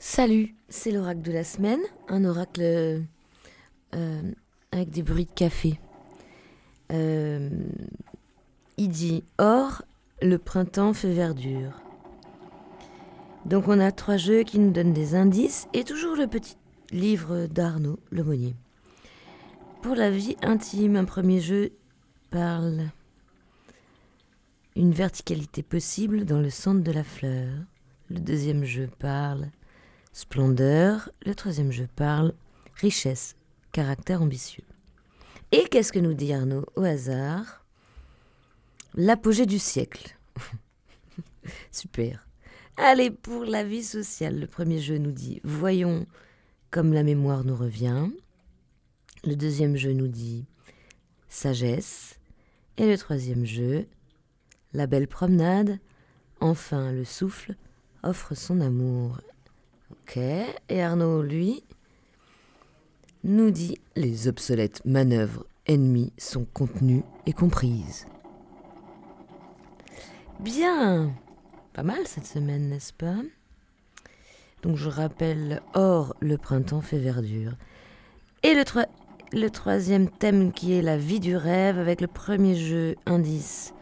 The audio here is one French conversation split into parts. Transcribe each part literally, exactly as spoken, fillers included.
Salut, c'est l'oracle de la semaine, un oracle euh, avec des bruits de café. Euh, il dit « Or, le printemps fait verdure ». Donc on a trois jeux qui nous donnent des indices et toujours le petit livre d'Arnaud Lemonnier. Pour la vie intime, un premier jeu parle une verticalité possible dans le centre de la fleur. Le deuxième jeu parle splendeur. Le troisième jeu parle richesse, caractère ambitieux. Et qu'est-ce que nous dit Arnaud au hasard? L'apogée du siècle. Super. Allez, pour la vie sociale, le premier jeu nous dit « Voyons comme la mémoire nous revient ». Le deuxième jeu nous dit « Sagesse ». Et le troisième jeu « La belle promenade ». Enfin, le souffle offre son amour. Ok. Et Arnaud, lui, nous dit « Les obsolètes manœuvres ennemies sont contenues et comprises ». Bien. Pas mal cette semaine, n'est-ce pas? Donc je rappelle, or le printemps fait verdure. Et le, tro- le troisième thème qui est la vie du rêve avec le premier jeu indice.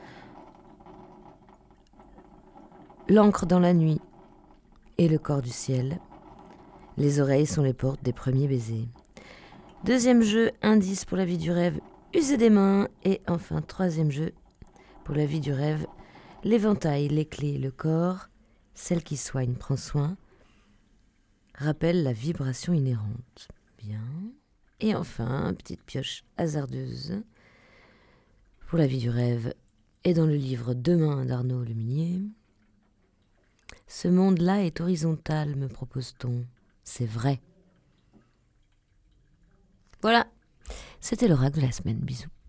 L'encre dans la nuit et le corps du ciel. Les oreilles sont les portes des premiers baisers. Deuxième jeu indice pour la vie du rêve, user des mains. Et enfin troisième jeu pour la vie du rêve, l'éventail, les clés, le corps, celle qui soigne, prend soin, rappelle la vibration inhérente. Bien. Et enfin, petite pioche hasardeuse pour la vie du rêve et dans le livre Demain d'Arnaud Lemonnier. Ce monde-là est horizontal, me propose-t-on. C'est vrai. Voilà, c'était l'oracle de la semaine. Bisous.